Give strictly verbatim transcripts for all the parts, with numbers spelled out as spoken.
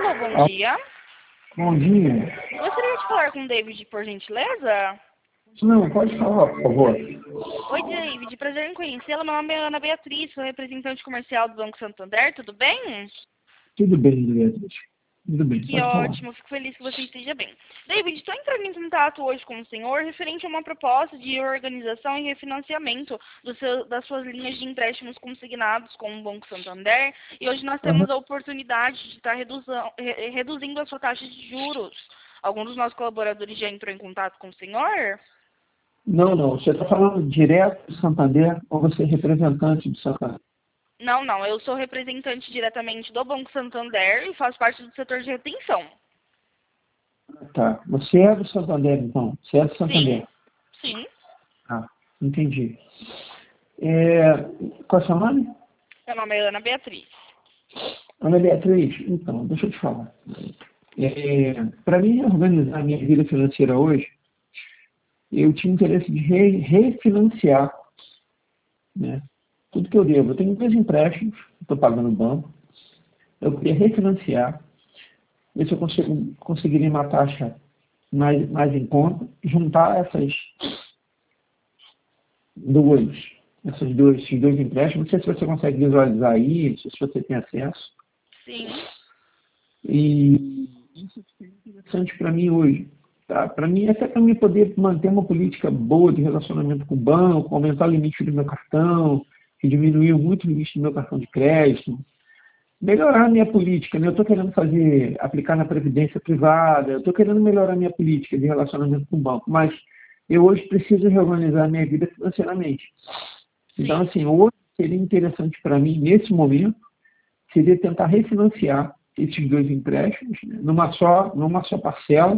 Alô, bom Ah, dia. bom dia. Gostaria de falar com o David, por gentileza? Não, pode falar, por favor. Oi, David. Prazer em conhecê-la. Meu nome é Ana Beatriz, sou representante comercial do Banco Santander. Tudo bem? Tudo bem, Beatriz. Tudo bem, Que pode falar. ótimo. Fico feliz que você esteja bem. David, estou entrando em contato hoje com o senhor referente a uma proposta de organização e refinanciamento do seu- das suas linhas de empréstimos consignados com o Banco Santander. E hoje nós Aham. temos a oportunidade de estar reduzam- re- reduzindo a sua taxa de juros. Algum dos nossos colaboradores já entrou em contato com o senhor? Não, não, você está falando direto do Santander ou você é representante do Santander? Não, não. Eu sou representante diretamente do Banco Santander e faço parte do setor de retenção. Tá, você é do Santander, então? Você é do Sim, Santander? sim. Ah, entendi. É, qual é o seu nome? Meu nome é Ana Beatriz. Ana Beatriz, então, deixa eu te falar. Para mim organizar a minha vida financeira hoje, eu tinha interesse de re- refinanciar, né? Tudo que eu devo. Eu tenho dois empréstimos, estou pagando no banco. Eu queria refinanciar, ver se eu consigo, conseguiria uma taxa mais, mais em conta, juntar essas duas, essas duas, esses dois empréstimos. Não sei se você consegue visualizar aí, não sei se você tem acesso. Sim. E isso é interessante para mim hoje. Tá? Para mim, até para mim poder manter uma política boa de relacionamento com o banco, aumentar o limite do meu cartão, que diminuiu muito o limite do meu cartão de crédito, melhorar a minha política, né? Eu estou querendo fazer, aplicar na previdência privada, eu estou querendo melhorar a minha política de relacionamento com o banco, mas eu hoje preciso reorganizar a minha vida financeiramente. Então, Sim. assim, hoje seria interessante para mim, nesse momento, seria tentar refinanciar esses dois empréstimos, né, numa só, numa só parcela,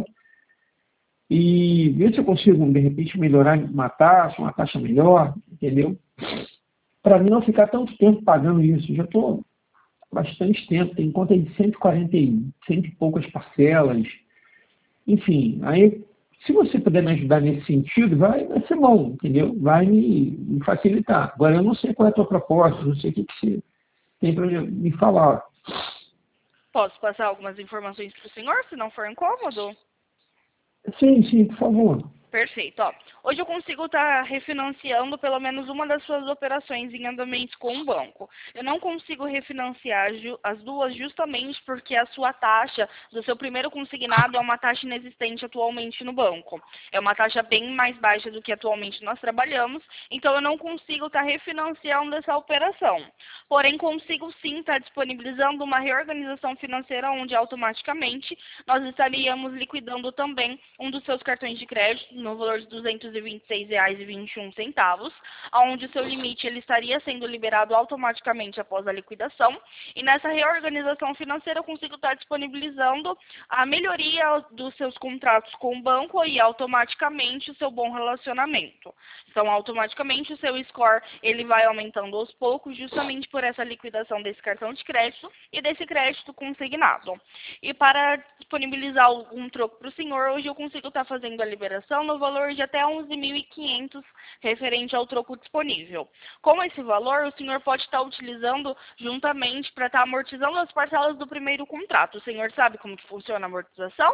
e ver se eu consigo, de repente, melhorar uma taxa, uma taxa melhor, entendeu? Para mim não ficar tanto tempo pagando isso. Já estou bastante tempo, tem conta de cento e quarenta e cento e poucas parcelas. Enfim, aí se você puder me ajudar nesse sentido, vai, vai ser bom, entendeu? Vai me, me facilitar. Agora eu não sei qual é a tua proposta, não sei o que, que você tem para me falar. Posso passar algumas informações para o senhor, se não for incômodo? Sim, sim, por favor. Perfeito. Ó, hoje eu consigo estar refinanciando pelo menos uma das suas operações em andamento com o banco. Eu não consigo refinanciar ju- as duas justamente porque a sua taxa do seu primeiro consignado é uma taxa inexistente atualmente no banco. É uma taxa bem mais baixa do que atualmente nós trabalhamos, então eu não consigo estar refinanciando essa operação. Porém, consigo sim estar disponibilizando uma reorganização financeira onde automaticamente nós estaríamos liquidando também um dos seus cartões de crédito no valor de duzentos e vinte e seis reais e vinte e um centavos, onde o seu limite ele estaria sendo liberado automaticamente após a liquidação. E nessa reorganização financeira eu consigo estar disponibilizando a melhoria dos seus contratos com o banco e automaticamente o seu bom relacionamento. Então, automaticamente o seu score ele vai aumentando aos poucos justamente por essa liquidação desse cartão de crédito e desse crédito consignado. E para disponibilizar um troco para o senhor, hoje eu consigo estar fazendo a liberação no valor de até onze mil e quinhentos referente ao troco disponível. Com esse valor, o senhor pode estar utilizando juntamente para estar amortizando as parcelas do primeiro contrato. O senhor sabe como que funciona a amortização?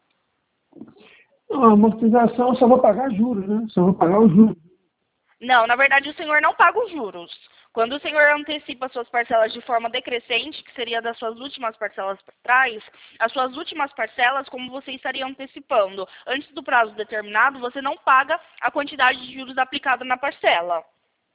Não, a amortização eu só vou pagar juros, né? Só vou pagar os juros. Não, na verdade o senhor não paga os juros. Quando o senhor antecipa suas parcelas de forma decrescente, que seria das suas últimas parcelas para trás, as suas últimas parcelas, como você estaria antecipando antes do prazo determinado, você não paga a quantidade de juros aplicada na parcela.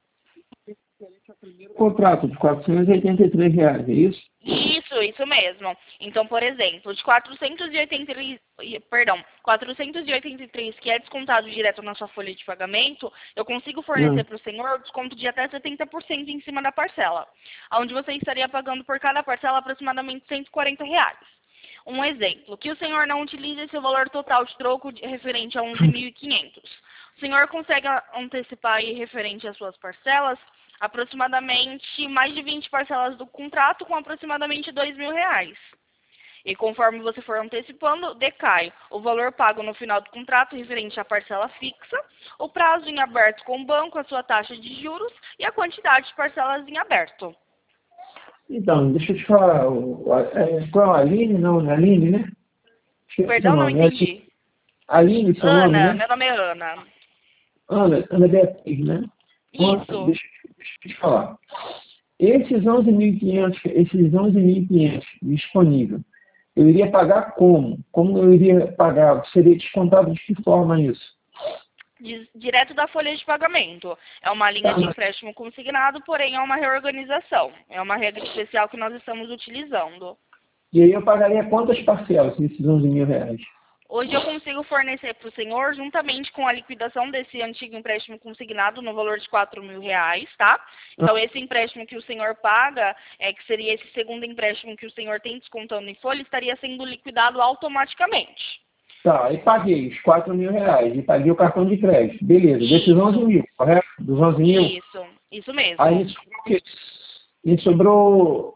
Contrato de quatrocentos e oitenta e três reais, é isso? Isso, isso mesmo. Então, por exemplo, de quatrocentos e oitenta e três, perdão, quatrocentos e oitenta e três que é descontado direto na sua folha de pagamento, eu consigo fornecer Não. para o senhor desconto de até setenta por cento em cima da parcela, onde você estaria pagando por cada parcela aproximadamente cento e quarenta reais. Um exemplo, que o senhor não utilize esse valor total de troco de- referente a onze mil e quinhentos. O senhor consegue a- antecipar aí referente às suas parcelas aproximadamente mais de vinte parcelas do contrato com aproximadamente dois mil reais. E conforme você for antecipando, decai o valor pago no final do contrato referente à parcela fixa, o prazo em aberto com o banco, a sua taxa de juros e a quantidade de parcelas em aberto. Então, deixa eu te falar. O, a, é, qual é a Aline? Não, não é Aline, né? Esqueci Perdão, o não nome. É entendi. Aline, seu nome, Ana, né? meu nome é Ana. Ana, Ana Beatriz, né? Ana, Isso. deixa, deixa eu te falar. Esses onze mil e quinhentos, esses onze mil e quinhentos disponíveis, eu iria pagar como? Como eu iria pagar? Seria descontado de que forma isso? Diz- Direto da folha de pagamento. É uma linha Tá, de mas- empréstimo consignado, porém é uma reorganização. É uma regra especial que nós estamos utilizando. E aí eu pagaria quantas parcelas desses onze mil reais? Hoje eu consigo fornecer para o senhor, juntamente com a liquidação desse antigo empréstimo consignado no valor de quatro mil reais, tá? Então, esse empréstimo que o senhor paga, é, que seria esse segundo empréstimo que o senhor tem descontando em folha, estaria sendo liquidado automaticamente. Tá, e paguei os quatro mil reais e paguei o cartão de crédito. Beleza, desses onze Isso, mil, correto? Dos onze mil. isso, isso mesmo. Aí me sobrou, o quê? Me sobrou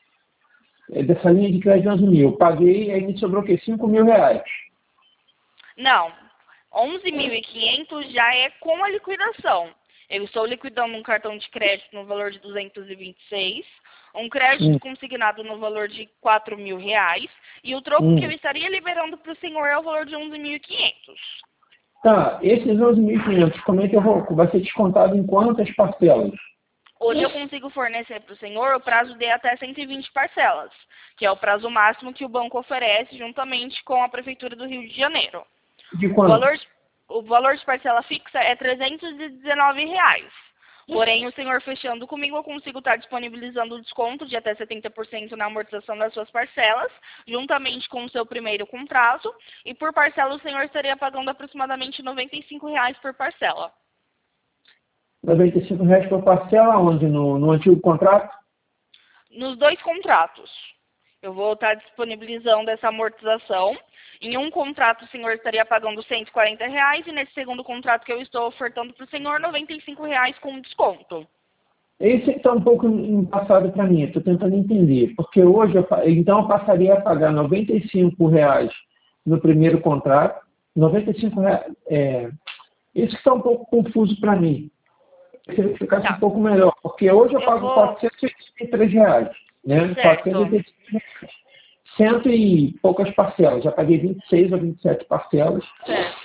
é, dessa linha de crédito de onze mil. Eu paguei, aí me sobrou o quê? cinco mil reais. Não, onze mil e quinhentos já é com a liquidação. Eu estou liquidando um cartão de crédito no valor de duzentos e vinte e seis, um crédito Hum, consignado no valor de quatro mil reais, e o troco que eu hum. estaria liberando para o senhor é o valor de onze mil e quinhentos. Tá, esses onze mil e quinhentos, como é que eu vou? Vai ser descontado em quantas parcelas? Hoje eu consigo fornecer para o senhor o prazo de até cento e vinte parcelas, que é o prazo máximo que o banco oferece juntamente com a Prefeitura do Rio de Janeiro. De O quanto? valor, o valor de parcela fixa é trezentos e dezenove reais. Porém, o senhor fechando comigo, eu consigo estar disponibilizando o desconto de até setenta por cento na amortização das suas parcelas, juntamente com o seu primeiro contrato, e por parcela o senhor estaria pagando aproximadamente noventa e cinco reais por parcela. noventa e cinco reais por parcela onde? No, no antigo contrato? Nos dois contratos, eu vou estar disponibilizando essa amortização. Em um contrato, o senhor estaria pagando cento e quarenta reais, e nesse segundo contrato que eu estou ofertando para o senhor, noventa e cinco reais com desconto. Esse está um pouco embaçado para mim, estou tentando entender. Porque hoje, eu, pa- então eu passaria a pagar noventa e cinco reais no primeiro contrato, noventa e cinco reais, é, isso está um pouco confuso para mim. Se ele ficasse um Tá, pouco melhor, porque hoje eu eu pago vou... quatrocentos e oitenta e três reais, né? quatrocentos e Certo, oitenta e três reais. Cento e poucas parcelas, já paguei vinte e seis ou vinte e sete parcelas, certo.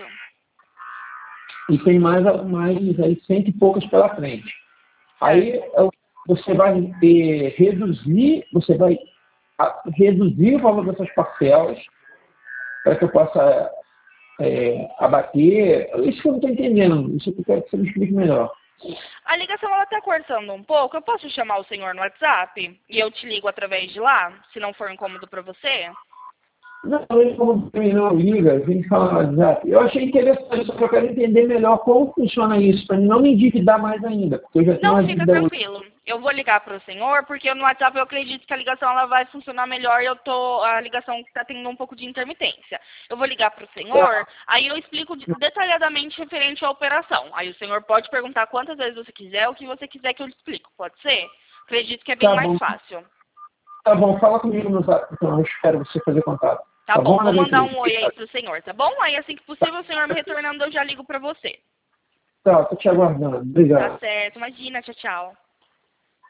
e tem mais, mais aí cento e poucas pela frente. Aí Certo. é o- você vai ter, reduzir, você vai a- reduzir o valor dessas parcelas para que eu possa é, abater. Isso que eu não estou entendendo, isso que eu quero que você me explique melhor. A ligação ela está cortando um pouco. Eu posso chamar o senhor no WhatsApp e eu te ligo através de lá, se não for incômodo para você? Não, ele como terminou liga, vem falar no WhatsApp. Eu achei interessante, só que eu quero entender melhor como funciona isso, para não me endividar mais ainda, porque eu já tenho Não, uma fica dívida hoje. tranquilo. Eu vou ligar para o senhor, porque no WhatsApp eu acredito que a ligação ela vai funcionar melhor e eu tô, a ligação está tendo um pouco de intermitência. Eu vou ligar para o senhor, aí eu explico de- detalhadamente referente à operação. Aí o senhor pode perguntar quantas vezes você quiser, o que você quiser que eu lhe explico, pode ser? Acredito que é bem Tá mais bom, fácil. tá bom, fala comigo no WhatsApp, então eu espero você fazer contato. Tá Tá bom, bom, Ana vou mandar Beatriz? um oi aí pro senhor, tá bom? Aí assim que possível o senhor me retornando, eu já ligo para você. Tá, tô te aguardando. Tá Obrigado. certo, imagina, tchau, tchau.